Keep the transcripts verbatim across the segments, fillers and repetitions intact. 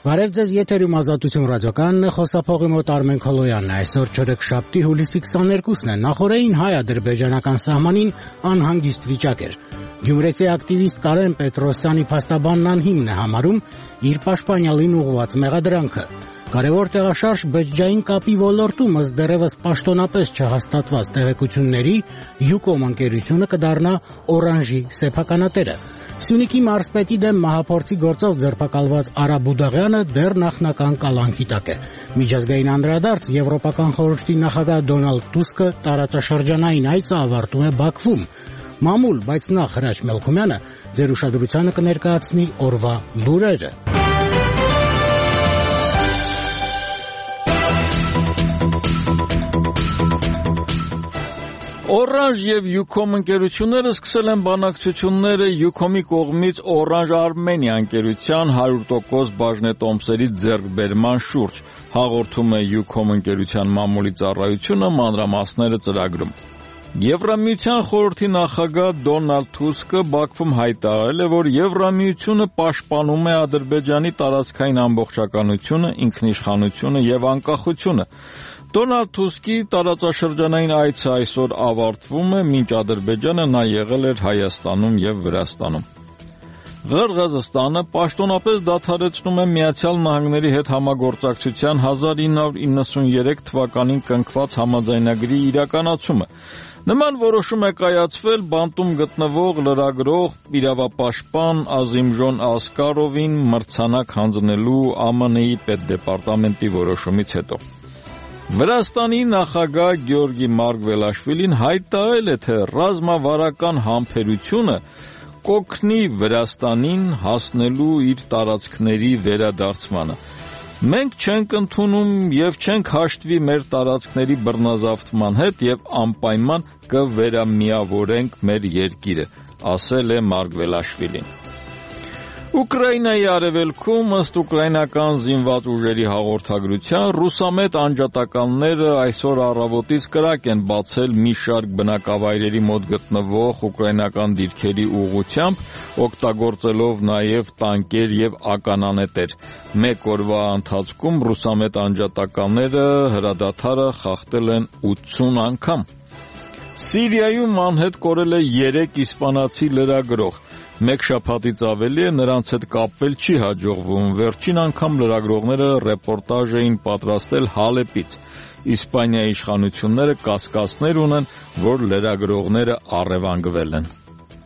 Բարև ձեզ, եթերում Ազատություն ռադիոկայանն է, խոսափողի մոտ Արմեն Քոլոյանն է։ Այսօր չորեքշաբթի հուլիսի քսաներկուսն է։ Նախորդին հայ-ադրբեջանական սահմանին անհանգիստ վիճակ էր։ Գյումրեցի ակտիվիստ Կարեն Պետրոսյանի փաստաբանն անհիմն է համարում իր պաշտպանյալին ուղղված մեղադրանքը։ Կարևոր տեղաշարժ բջջային կապի ոլորտում ըստ դեռևս պաշտոնապես չհաստատված տեղեկությունների Յուկոմ ընկերությունը կդառնա Օրանժի սեփականատերը։ Սյունիքի մարզպետի դեմ մահափորձի գործով ձերբակալված Արա Բուդաղյանը դեռ նախնական կալանքի տակ է։ Միջազգային անդրադարձ Եվրոպական խորհրդի նախագահ Դոնալդ Տուսկը տարածաշրջանային այցը ավարտում է Բաքվում։ Մամուլ, բայց նախ Հրաչ Մելքումյանը ձեր ուշադրությանը կներկայացնի օրվա լուրերը։ Օրանժ եւ Յուկոմ ընկերությունները սկսել են բանակցությունները Յուկոմի կողմից Օրանժ Արմենիա ընկերության հարյուր տոկոս բաժնետոմսերի ձեռքբերման շուրջ, հաղորդում է Յուկոմ ընկերության մամուլի ծառայությունը, մանրամասները ծրագրում։ Եվրամիության խորհրդի նախագահ Դոնալդ Տուսկը Բաքվում հայտարարել է, որ Եվրամիությունը պաշտպանում է Ադրբեջանի տարածքային ամբողջականությունը, ինքնիշխանությունը եւ անկախությունը։ Դոնալդ Տուսկի տարածաշրջանային այցը այսօր ավարտվում է, մինչ Ադրբեջանը նա եղել էր Հայաստանում եւ Վրաստանում։ Ղրղըզստանը պաշտոնապես դադարեցնում է Միացյալ Նահանգների հետ համագործակցության հազար ինը հարյուր իննսուներեք թվականին կնքված համաձայնագրի իրականացումը։ Նման որոշում է կայացվել բանտում գտնվող լրագրող, իրավապաշտպան Ազիմժոն Ասկարովին մրցանակ հանձնելու ԱՄՆ-ի պետդեպարտամենտի որոշումից հետո։ Վրաստանի նախագահ Գեորգի Մարգվելաշվիլին հայտարարել է, թե ռազմավարական համբերությունը կօգնի Վրաստանին հասնելու իր տարածքների վերադարձմանը։ Մենք չենք ընդունում եւ չենք հաշտվի մեր տարածքների բռնազավթման հետ եւ անպայման կվերամիավորենք մեր երկիրը, ասել է Մարգվելաշվիլին։ Ուկրաինայի արևելքում ըստ ուկրաինական զինված ուժերի հաղորդագրության ռուսամետ անջատականները այսօր առավոտից կրակ են բացել մի շարք բնակավայրերի մոտ գտնվող ուկրաինական դիրքերի ուղղությամբ, օգտագործելով նաև տանկեր եւ ականանետեր։ Մեկ օրվա ընթացքում ռուսամետ անջատականները հրադադարը խախտել են ութսուն անգամ։ Սիրիայում անհետ կորել է երեք իսպանացի լրագրող։ Մեկ շաբաթից ավելի է նրանց հետ կապվել չի հաջողվում։ Վերջին անգամ լրագրողները ռեպորտաժ էին պատրաստել Հալեպից։ Իսպանիայի իշխանությունները կասկածներ ունեն, որ լրագրողները առևանգվել են։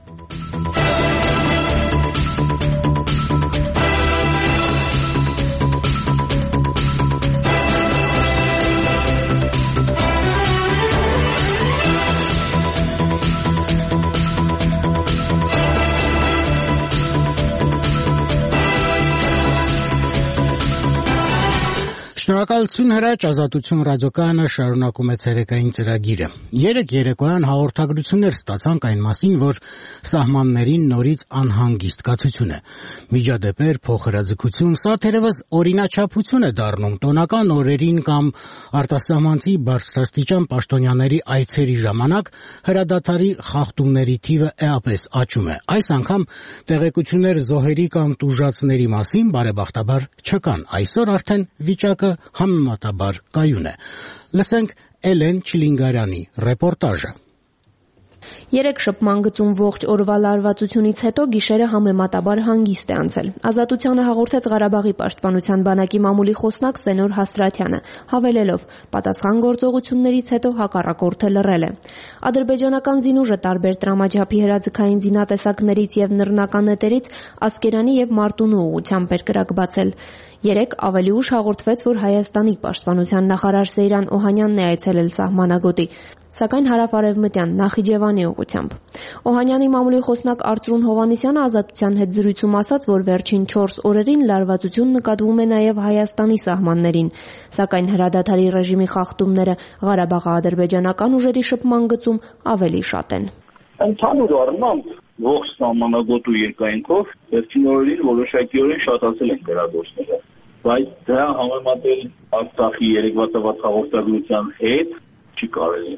Շնորհակալություն Հրաչ, Ազատություն ռադիոկայանը շարունակում է ցերեկային ծրագիրը։ Երեկ երեկոյան հաղորդագրություններ ստացանք այն մասին, որ սահմաններին նորից անհանգիստ կացություն է։ Միջադեպեր, փոխհրաձգություն, սա թերևս օրինաչափություն է դառնում տոնական օրերին կամ արտասահմանցի բարձրաստիճան պաշտոնյաների այցերի ժամանակ հրադադարի խախտումների թիվը էապես աճում է։ Այս անգամ տեղեկություններ զոհերի կամ տուժածների մասին բարեբախտաբար չկան։ Այսօր արդեն վիճակը համեմատաբար կայուն է։ Լսենք Էլեն Չիլինգարյանի ռեպորտաժը։ Երեք շփման գծում ողջ օրվա լարվածությունից հետո գիշերը համեմատաբար հանգիստ է անցել։ Ազատությանը հաղորդեց Ղարաբաղի պաշտպանության բանակի մամուլի խոսնակ Սենոր Հասրաթյանը, հավելելով. պատասխան գործողություններից հետո հակառակորդը լռել է։ Ադրբեջանական զինուժը տարբեր տրամաչափի հրաձգային զինատեսակներից եւ նռնական նետերից Ասկերանի եւ Մարտունու ուղղությամբ էր կրակ բացել։ Երեկ ավելի ուշ հաղորդվեց, որ Հայաստանի պաշտպանության նախարար Սեյրան Օհանյանն է այցելել սահմանագոտի, սակայն հարավ-արևմտյան Նախիջևանի ուղղությամբ։ Օհանյանի մամուլի խոսնակ Արծրուն Հովհաննիսյանը Ազատության հետ զրույցում ասաց, որ վերջին չորս օրերին լարվածություն նկատվում է նաև Հայաստանի սահմաններին, սակայն հրադադարի ռեժիմի խախտումները Ղարաբաղի-ադրբեջանական ուժերի շփման գծում ավելի շատ են։ Ընդհանուր առմամբ ողջ սահմանագոտու երկայնքով վերջին օրերին որոշակիորեն շատացել են գրագործները, բայց դա համեմատել Արցախի երեկվա տված հաղորդագրության հետ չի կարելի։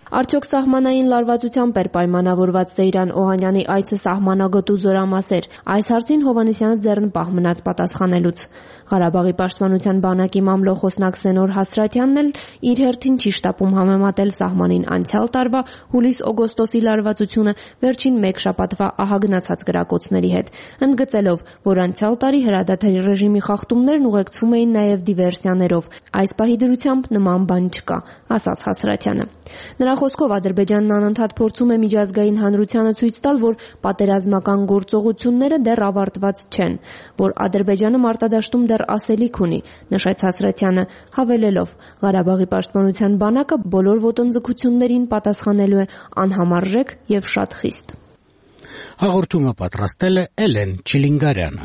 Արդյոք սահմանային լարվածությամբ էր պայմանավորված Սեյրան Օհանյանի այցը սահմանագոտու զորամասեր։ Այս հարցին Հովհաննիսյանը ձեռնպահ մնաց պատասխանելուց։ Ղարաբաղի պաշտպանության բանակի մամլո խոսնակ Սենոր Հասրատյանն էլ իր հերթին չի շտապում համեմատել սահմանին անցյալ տարվա հուլիս-օգոստոսի լարվածությունը վերջին մեկ շաբաթվա ահագնացած կրակոցների հետ, ընդգծելով, որ անցյալ տարի հրադադարի ռեժիմի խախտումներն ուղեկցվում էին նաև դիվերսիաներով։ Այս պահի դրությամբ նման բան չկա, ասաց Հասրատյանը։ Նրա խոսքով Ադրբեջանն անընդհատ փորձում է միջազգային հանրությանը ցույց տալ, որ պատերազմական գործողությունները դեռ ավարտված չեն, որ Ադրբեջանը մարտադաշտում դեռ ասելիք ունի, նշեց Հասրատյանը, հավելելով. Ղարաբաղի պաշտպանության բանակը բոլոր ոտնձգություններին պատասխանելու է անհամարժեք եւ շատ խիստ։ Հաղորդումը պատրաստել է Էլեն Չիլինգարյանը։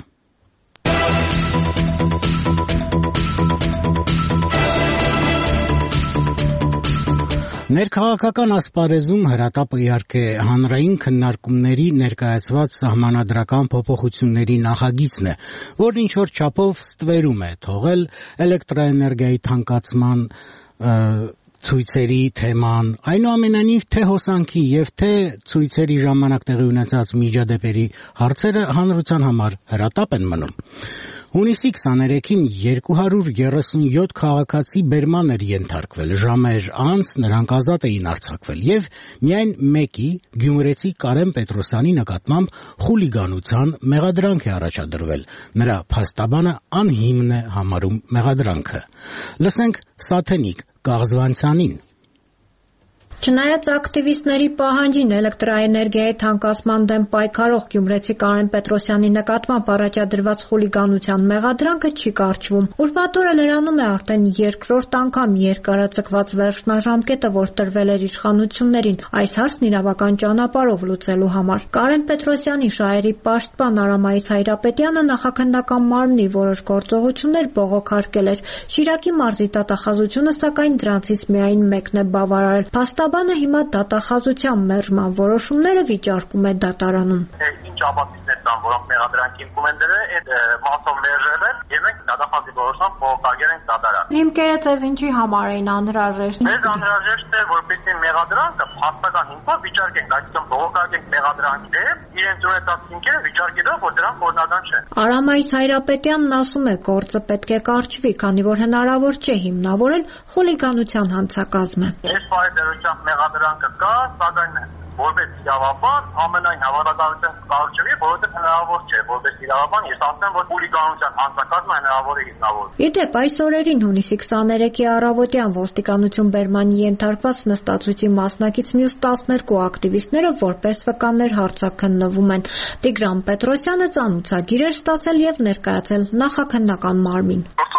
Ներքաղաքական ասպարեզում հրատապը իհարկե հանրային քննարկումների ներկայացված սահմանադրական փոփոխությունների նախագիծն է, որն ինչ-որ չափով ստվերում է թողել էլեկտրաէներգիայի թանկացման ցույցերի թեման, այնուամենայնիվ թե հոսանքի եւ թե ցույցերի ժամանակ տեղի ունեցած միջադեպերի հարցերը հանրության համար հրատապ են մնում։ Հունիսի քսաներեքին երկու հարյուր երեսունյոթ քաղաքացի բերման էր ենթարկվել, ժամեր անց նրանք ազատ էին արձակվել եւ միայն մեկի գյումրեցի Կարեն Պետրոսյանի նկատմամբ խուլիգանության մեղադրանք է առաջադրվել։ Նրա փաստաբանը անհիմն է համարում մեղադրանքը։ Լսենք Սաթենիկ Կաղզվանցյանին։ Չնայած ակտիվիստների պահանջին էլեկտրաէներգիայի թանկացման դեմ պայքարող գյումրեցի Կարեն Պետրոսյանի նկատմամբ առաջադրված խուլիգանության մեղադրանքը չի կարճվում։ Ուրբաթ օրը լրանում է արդեն երկրորդ անգամ երկարաձգված վերջնաժամկետը, որ տրվել էր իշխանություններին այս հարցն իրավական ճանապարհով լուծելու համար։ Կարեն Պետրոսյանի շահերի պաշտպան Արամայիս Հայրապետյանը նախաքննական մարմնի որոշ գործողություններ բողոքարկել էր։ Շիրակի մարզի դատախազությունը սակայն դրանցից միայն մեկն է բավարարել։ Փաստաբանը հիմա դատախազության մերժման որոշումները վիճարկում է դատարանում։ Ինչ ապացույցներ կան, որոնք մեղադրանքի հիմքում են դրել, այդ մասով մերժել են, եւ մենք դատախազի որոշում բողոքարկել ենք դատարան։ Հիմքերը ձեզ ինչի համար էին անհրաժեշտ։ Մեզ անհրաժեշտ է, որպեսզի մեղադրանքը փաստական հիմքով վիճարկենք, այսինքն բողոքարկենք մեղադրանքի դեմ, իրենց ունեցած հիմքերը վիճարկելով, որ դրանք օրինական չեն։ Արամայիս Հայրապետյանն ասում է, գործը պետք է կարճվի, քանի որ հնարավոր չէ հիմնավորել խուլիգանության հանցակազմը։ Այս պայմաններով մեղադրանքը կա, սակայն որպես իրավաբան ամենայն հավանականությամբ կարճվի, որովհետև հնարավոր չէ, որպես իրավաբան ես ասեմ, որ խուլիգանության հանցակազմը հնարավոր է հիմնավորել։ Ի դեպ, այս օրերին հունիսի քսաներեքի առավոտյան ոստիկանություն բերմանի ենթարկված նստածույցի մասնակից մյուս տասներկու ակտիվիստները որպես վկաններ հարցաքննվում են։ Տիգրան Պետրոսյանը ծանուցագիր էր ստացել եւ ներկայացել նախաքննական մարմին։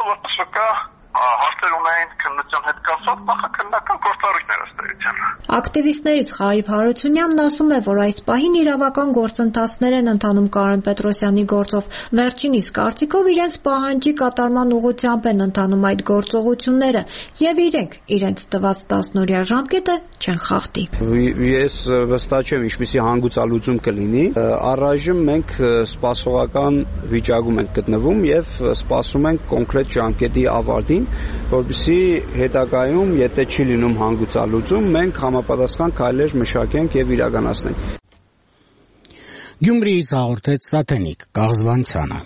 Հարցեր ունեն քննության հետ կապված նախաքննական գործառույթներ ըստ Ակտիվիստներից Խարիվ Հարությունյանն ասում է, որ այս պահին իրավական գործընթացներ են ընթանում Կարեն Պետրոսյանի գործով։ Վերջինիս կարծիքով իրենց պահանջի կատարման ուղղությամբ են ընթանում այդ գործողությունները եւ իրենք իրենց տված տասնօրյա ժամկետը չեն խախտի։ Ես վստահ չեմ ինչպիսի հանգուցալուծում կլինի։ Առայժմ մենք սպասողական վիճակում ենք գտնվում եւ սպասում ենք կոնկրետ ժամկետի ավարտին, որպեսզի հետագայում, եթե չի լինում հանգուցալուծում, մենք համապատասխան քայլեր մշակենք եւ իրականացնենք։ Գյումրիից հաղորդեց Սաթենիկ Կաղզվանցյանը։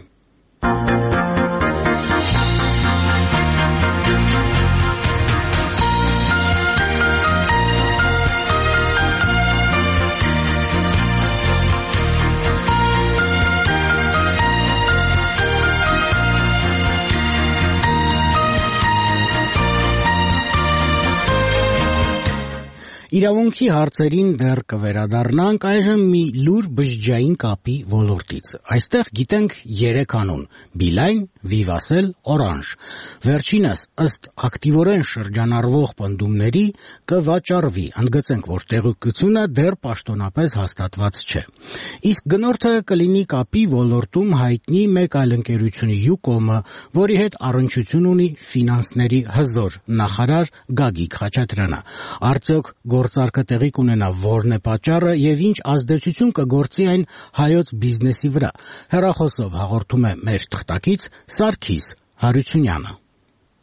Իրավունքի հարցերին դեռ կվերադառնանք այժմ մի լուր բջջային կապի ոլորտից։ Այստեղ գիտենք երեք անուն՝ Բիլայն, Վիվասել, Օրանժ։ Վերջինս ըստ ակտիվորեն շրջանառվող պնդումների կվաճառվի, ընդգծենք, որ տեղեկությունը դեռ պաշտոնապես հաստատված չէ։ Իսկ գնորդը կլինի կապի ոլորտում հայտնի մեկ այլ ընկերություն Յուկոմը, որի հետ առնչություն ունի ֆինանսների հզոր նախարար Գագիկ Խաչատրյանը։ Արդյոք գործարքը տեղի կունենա որն է պատճառը եւ ինչ ազդեցություն կգործի այն հայոց բիզնեսի վրա։ Հեռախոսով հաղորդում է մեր թղթակից Սարգիս Հարությունյանը։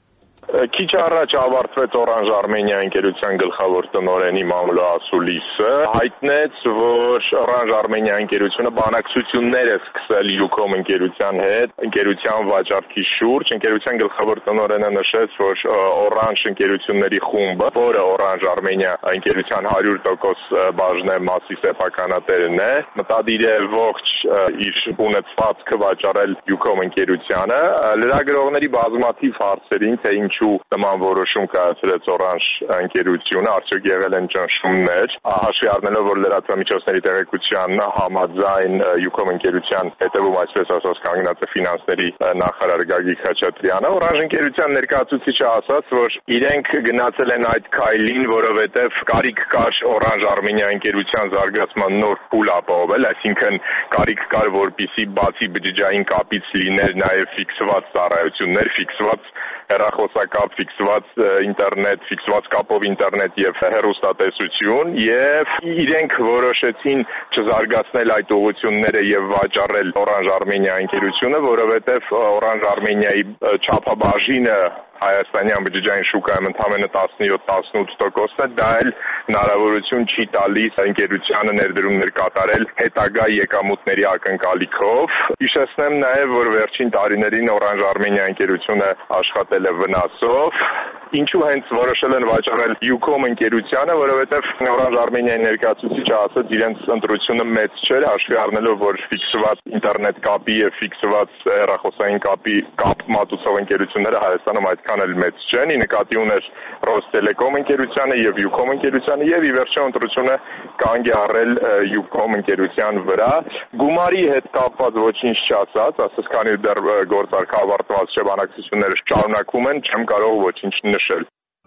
Քիչ առաջ ավարտվեց Orange Armenia ընկերության գլխավոր տնօրենի մամուլոասուլիսը հայտնեց, որ Orange Armenia ընկերությունը բանակցություններ է սկսել Ucom ընկերության հետ, ընկերության վաճառքի շուրջ, ընկերության գլխավոր տնօրենը նշեց, որ Orange ընկերությունների խումբը, որը Orange Armenia ընկերության հարյուր տոկոս բաժնե մասի սեփականատերն է, մտադիր է ողջ իր ունեցվածքը վաճառել Ucom ընկերությանը։ Լրագրողների բազմաթիվ հարցերին, թե ինչու նման որոշում կայացրեց Orange ընկերությունը, արդյոք եղել են ճնշումներ, հաշվի առնելով, որ լրատվամիջոցների տեղեկության համաձայն Ucom ընկերության հետևում, այսպես ասած, կանգնած է ֆինանսների նախարար Գագիկ Խաչատրյանը, Orange ընկերության ներկայացուցիչը ասաց, որ իրենք գնացել են այդ քայլին, որովհետև կարիք կար Orange Armenia ընկերության զարգացման նոր փուլ ապահովել, այսինքն կարիք կար, որպեսզի բացի բջջային կապից լիներ նաև ֆիքսված ծառայություններ, ֆիքսված հեռախոսակապ, ֆիքսված ինտերնետ, ֆիքսված կապով ինտերնետ եւ հեռուստատեսություն, եւ իրենք որոշեցին չզարգացնել այդ ուղղությունները եւ վաճառել Orange Armenia ընկերությունը, որովհետեւ Orange Armenia-ի չափաբաժինը հայաստանյան բջջային շուկայում ընդամենը տասնյոթ տասնութ տոկոսն է, դա էլ հնարավորություն չի տալիս ընկերությանը ներդրումներ կատարել հետագա եկամուտների ակնկալիքով։ Հիշեցնեմ նաև, որ վերջին տարիներին Orange Armenia ընկերությունը աշխատել է վնասով։ Ինչու հենց որոշել են վաճառել Ucom ընկերությանը, որովհետև Orange Armenia-ի ներկայացուցիչը ասաց, իրենց ընտրությունը մեծ չէր, հաշվի առնելով, որ ֆիքսված ինտերնետ կապի եւ ֆիքսված հեռախոսային կապի կապ մատուցող ընկերությունները Հայաստանում այդքան էլ մեծ չեն, ի նկատի ուներ Rostelecom ընկերությանը եւ Ucom ընկերությանը եւ ի վերջո ընտրությունը կանգ է առել Ucom ընկերության վրա։ Գումարի հետ կապված ոչինչ չասաց, ասես քանի դեռ գործարքը ավարտված չէ, բանակցությունները շարունակվում են, չեմ կարող ոչինչ նշել։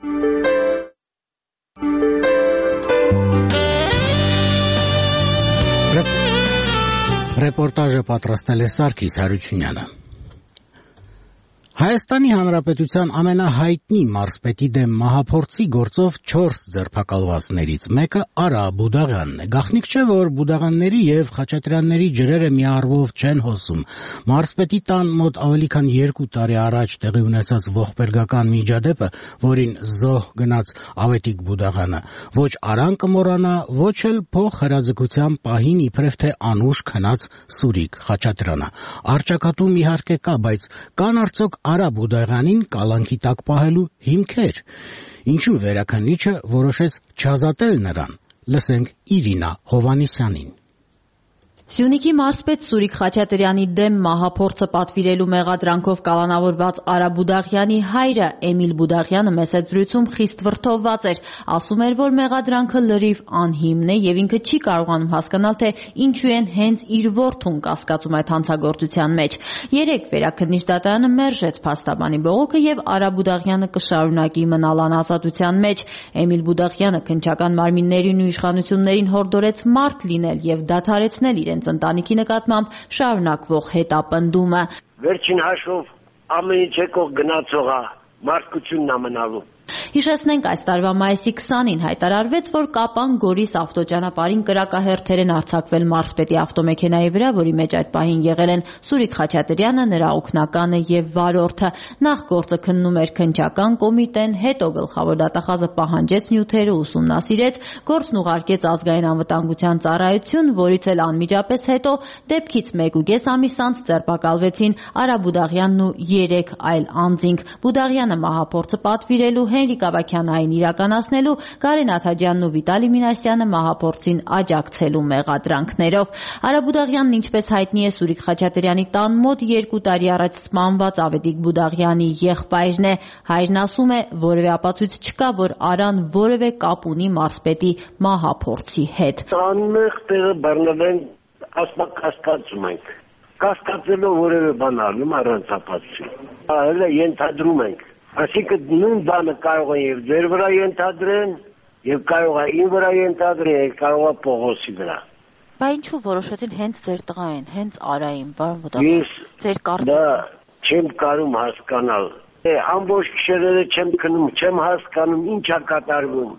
Ռեպորտաժը պատրաստել է Սարգիս Հարությունյանը։ Հայաստանի Հանրապետության ամենահայտնի մարզպետի դեմ մահափորձի գործով չորս ձերբակալվածներից մեկը Արա Բուդաղյանն է։ Գաղտնիք չէ, որ Բուդաղյանների եւ Խաչատրյանների ջրերը միառվով չեն հոսում։ Մարզպետի տան մոտ ավելի քան երկու տարի առաջ տեղի ունեցած ողբերգական միջադեպը, որին զոհ գնաց Ավետիք Բուդաղյանը, ոչ Արան կմոռանա, ոչ էլ փող հրաձգության պահին իբրև թե անուշ քնած Սուրիկ Խաչատրյանը։ Արճակատում իհարկե կա, բայց կան արդյոք Արա Բուդաղյանին կալանքի տակ պահելու հիմքեր։ Ինչու վերաքննիչը որոշեց չազատել նրան։ Լսենք Իրինա Հովանիսյանին։ Սյունիքի մարզպետ Սուրիկ Խաչատրյանի դեմ մահափորձը պատվիրելու մեղադրանքով կալանավորված Արա Բուդաղյանի հայրը Էմիլ Բուդաղյանը մեծ զրույցում խիստ վրդովված էր, ասում էր, որ մեղադրանքը լրիվ անհիմն է եւ ինքը չի կարողանում հասկանալ, թե ինչու են հենց իր որդուն կասկածում այդ հանցագործության մեջ։ Երեք վերաքննիչ դատարանը մերժեց փաստաբանի բողոքը եւ Արա Բուդաղյանը կշարունակի մնալ անազատության մեջ։ Էմիլ Բուդաղյանը քննչական մարմիններին ու իշխանություններին հորդորեց մարդ լինել եւ դադարեցնել իրեն ընտանիքի նկատմամբ շարունակվող հետապնդումը։ Վերջին հաշվով ամեն ինչ եկող գնացողա մարդկությունն ամենալու։ Հիշեցնենք, այս տարվա մայիսի քսանին հայտարարվեց, որ Կապան Գորիս ավտոճանապարհին կրակահերթեր են արձակվել մարզպետի ավտոմեքենայի վրա, որի մեջ այդ պահին եղել են Սուրիկ Խաչատրյանը, նրա օգնականը եւ վարորդը։ Նախ գործը քննում էր քննչական կոմիտեն, հետո գլխավոր դատախազը պահանջեց նյութերը, ուսումնասիրեց, գործն ուղարկեց ազգային անվտանգության ծառայություն, որից էլ անմիջապես հետո դեպքից մեկուկես ամիս անց ձերբակալվեցին Արա Բուդաղյանն ու երեք այլ անձինք։ Բուդաղյանը մահափորձը պատվիրելու Հենրիկ Ավագյանային իրականացնելու, Կարեն Աթաջյանն ու Վիտալի Մինասյանը մահափորձին աջակցելու մեղադրանքներով։ Արա Բուդաղյանն, ինչպես հայտնի է, Սուրիկ Խաչատրյանի տան մոտ երկու տարի առաջ սպանված Ավետիք Բուդաղյանի եղբայրն է։ Հայրն ասում է, որևէ ապացույց չկա, որ Արան որևէ կապ ունի մարզպետի մահափորձի հետ։ Անմեղ տեղը բռնվել, ասма կասկածում ենք։ Կասկածելով որևէ բան անում առանց ապացույցի։ Հələ ենթադրում ենք։ Այսինքն նույն բանը կարող է եւ ձեր վրա ենթադրեն, եւ կարող է ին վրա ենթադրեն, եւ կարող է Պողոսի վրա։ Բա ինչու որոշեցին հենց ձեր տղային, հենց Արային, բան վտանգ։ Ես ձեր կարծիքը դա չեմ կարող հասկանալ։ Է ամբողջ գիշերները չեմ քնում, չեմ հասկանում ինչ է կատարվում։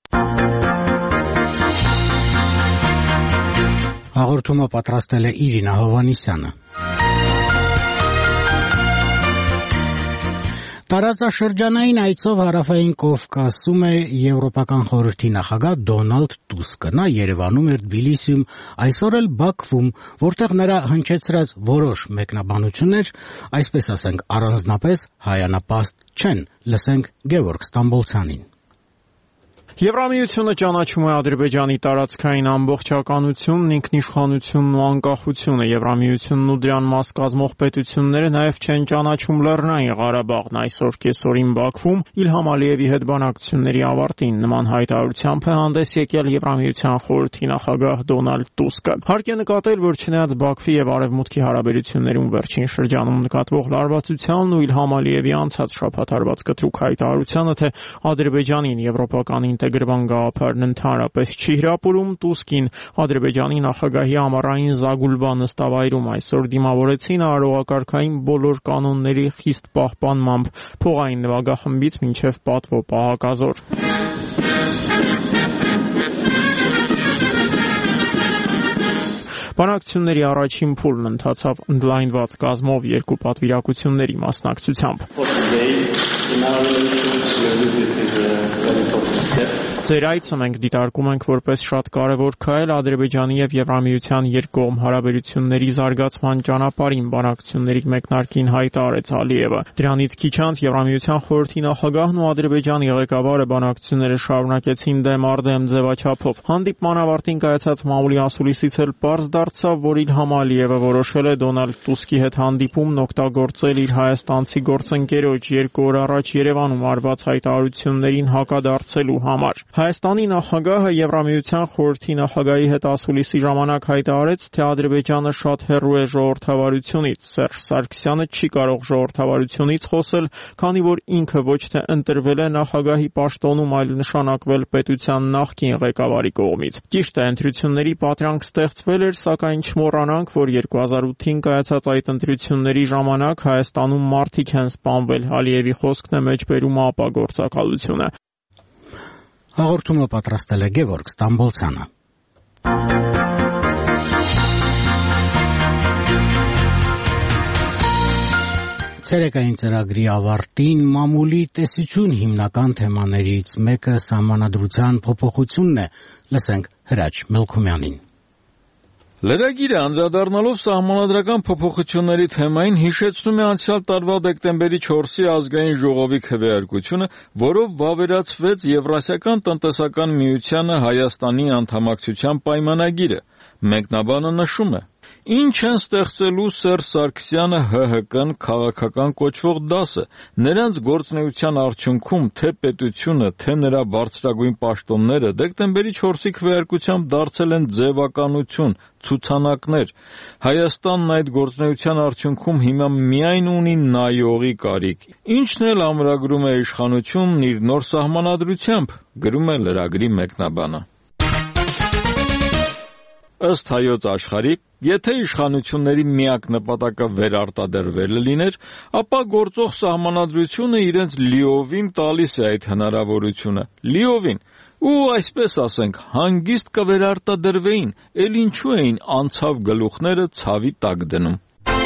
Հաղորդումը պատրաստել է Իրինա Հովանիսյանը։ Տարածաշրջանային այցով Հարավային Կովկասում է Եվրոպական խորհրդի նախագահ Դոնալդ Տուսկը։ Նա Երևանում էր, Թբիլիսիում, այսօր էլ Բաքվում, որտեղ նրա հնչեցրած որոշ մեկնաբանություններ, այսպես ասենք, առանձնապես հայանապաստ չեն։ Լսենք Գևորգ Ստամբոլցյանին։ Եվրամիությունը ճանաչում է Ադրբեջանի տարածքային ամբողջականությունն, ինքնիշխանությունն ու անկախությունը։ Եվրամիությունն ու դրան մաս կազմող պետությունները նաև չեն ճանաչում Լեռնային Ղարաբաղն։ Այսօր կեսօրին Բաքվում Իլհամ Ալիևի հետ բանակցությունների ավարտին նման հայտարարությամբ է հանդես եկել Եվրամիության խորհրդի նախագահ Դոնալդ Տուսկը։ Հարկ է նկատել, որ չնայած Բաքվի եւ Արևմուտքի հարաբերություններում վերջին շրջանում նկատվող լարվածությանն ու Իլհամ Ալիևի անցած շաբաթ արված կտրուկ հայտարարությանը, թե Ադրբեջանին եվրոպական գրվան գաղափարն ընդհանրապես չի հրապուրում, Տուսկին Ադրբեջանի նախագահի ամառային Զագուլբա նստավայրում այսօր դիմավորեցին արարողակարգային բոլոր կանոնների խիստ պահպանմամբ, փողային նվագախմբից մինչև պատվո պահակազոր։ Բանակցությունների առաջին փուլն ընթացավ ընդլայնված կազմով երկու պատվիրակությունների մասնակցությամբ։ Ձեր այցը մենք դիտարկում ենք որպես շատ կարևոր քայլ Ադրբեջանի եւ Եվրամիության երկկողմ հարաբերությունների զարգացման ճանապարհին, բանակցությունների մեկնարկին հայտարարեց Ալիևը։ Դրանից քիչ անց Եվրամիության խորհրդի նախագահն ու Ադրբեջանի ղեկավարը բանակցությունները շարունակեցին դեմ առ դեմ ձևաչափով։ Հանդիպման ավարտին կայացած մամուլի ասուլիսից էլ պարզ դարձավ, որ Իլհամ Ալիևը որոշել է Դոնալդ Տուսկի հետ հանդիպումն օգտագործել իր հայաստանցի գործընկերոջ երկու օր առաջ Երևանում արված հայտարարություններին հակադարձելու համար։ Հայաստանի նախագահը Եվրամիության խորհրդի նախագահի հետ ասուլիսի ժամանակ հայտարարեց, թե Ադրբեջանը շատ հեռու է ժողովրդավարությունից։ Սերժ Սարգսյանը չի կարող ժողովրդավարությունից խոսել, քանի որ ինքը ոչ թե ընտրվել է նախագահի պաշտոնում, այլ նշանակվել պետության նախկին ղեկավարի կողմից։ Ճիշտ է, ընտրությունների պատրանք ստեղծվել էր, սակայն չմոռանանք, որ երկու հազար ութին կայացած այդ ընտրությունների ժամանակ Հայաստանում մարդիկ են սպանվել։ Ալիևի խոսքն է մեջբերում ԱՊԱ գործակալությունը։ Հաղորդումը պատրաստել է Գևորգ Ստամբոլցյանը։ Ցերեկային ծրագրի ավարտին մամուլի տեսություն հիմնական թեմաներից մեկը սահմանադրության փոփոխությունն է։ Լսենք Հրաչ Մելքումյանին։ Լրագիրը անդրադառնալով սահմանադրական փոփոխությունների թեմային հիշեցնում է անցյալ տարվա դեկտեմբերի չորսի ազգային ժողովի քվեարկությունը, որով վավերացվեց Եվրասիական տնտեսական միությանը Հայաստանի անդամակցության պայմանագիրը։ Մեկնաբանը նշում է. Ինչ են ստեղծելու Սերժ Սարգսյանը Հ Հ Կն քաղաքական կոչվող դասը, նրանց գործունեության արդյունքում թե պետությունը, թե նրա բարձրագույն պաշտոնները դեկտեմբերի չորսի քվեարկությամբ դարձել են ձևականություն, ցուցանակներ։ Հայաստանն այդ գործունեության արդյունքում հիմա միայն ունի նայողի կարիք։ Ինչն էլ ամրագրում է իշխանությունն իր նոր սահմանադրությամբ, գրում է լրագրի մեկնաբանը։ Ըստ Հայոց Աշխարհի, եթե իշխանությունների միակ նպատակը վերարտադրվելը լիներ, ապա գործող սահմանադրությունը իրենց լիովին տալիս է այդ հնարավորությունը, լիովին, ու այսպես ասենք, հանգիստ կվերարտադրվեին, էլ ինչու էին անցավ գլուխները ցավի տակ դնում։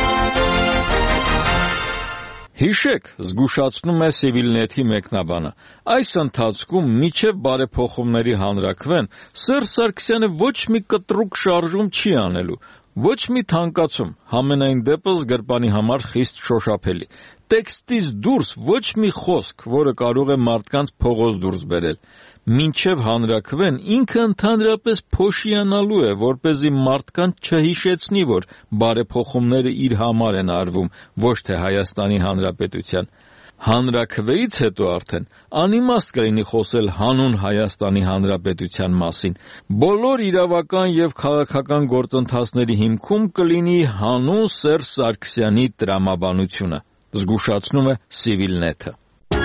Հիշեք, զգուշացնում է Civilnet-ի մեկնաբանը, այս ընթացքում մինչև բարեփոխումների հանրաքվեն Սերժ Սարգսյանը ոչ մի կտրուկ շարժում չի անելու, ոչ մի թանկացում, համենայն դեպս գրպանի համար խիստ շոշափելի։ Տեքստից դուրս ոչ մի խոսք, որը կարող է մարդկանց փողոց դուրս բերել։ Մինչև հանրաքվեն ինքը ընդհանրապես փոշիանալու է, որպեսզի մարդկանց չհիշեցնի, որ բարեփոխումները իր համար են արվում, ոչ թե Հայաստանի Հանրապետության։ Հանրաքվեից հետո արդեն անիմաստ կլինի խոսել հանուն Հայաստանի Հանրապետության մասին։ Բոլոր իրավական եւ քաղաքական գործընթացների հիմքում կլինի հանուն Սերժ Սարգսյանի տրամաբանությունը, զգուշացնում է Civilnet-ը։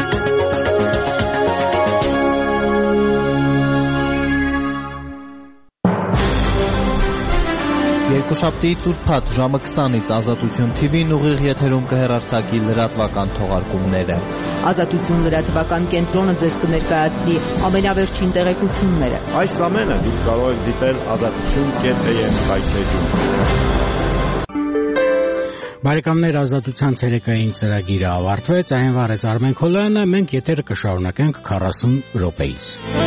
Երկուշաբթի ծուրփաթ ժամը քսանից Ազատություն Թի Վին ուղիղ եթերում կհեռարձակի լրատվական թողարկումները։ Ազատություն լրատվական կենտրոնը ձեզ կներկայացնի ամենավերջին տեղեկությունները։ Այս ամենը դուք կարող եք դիտել ազատություն կետ է եմ վայբեջում։ Բարեկամներ, ազատության ցերեկային ծրագիրը ավարտվեց, այն վարեց Արմեն Քոլյանը, մենք եթերը կշարունակենք քառասուն րոպեից։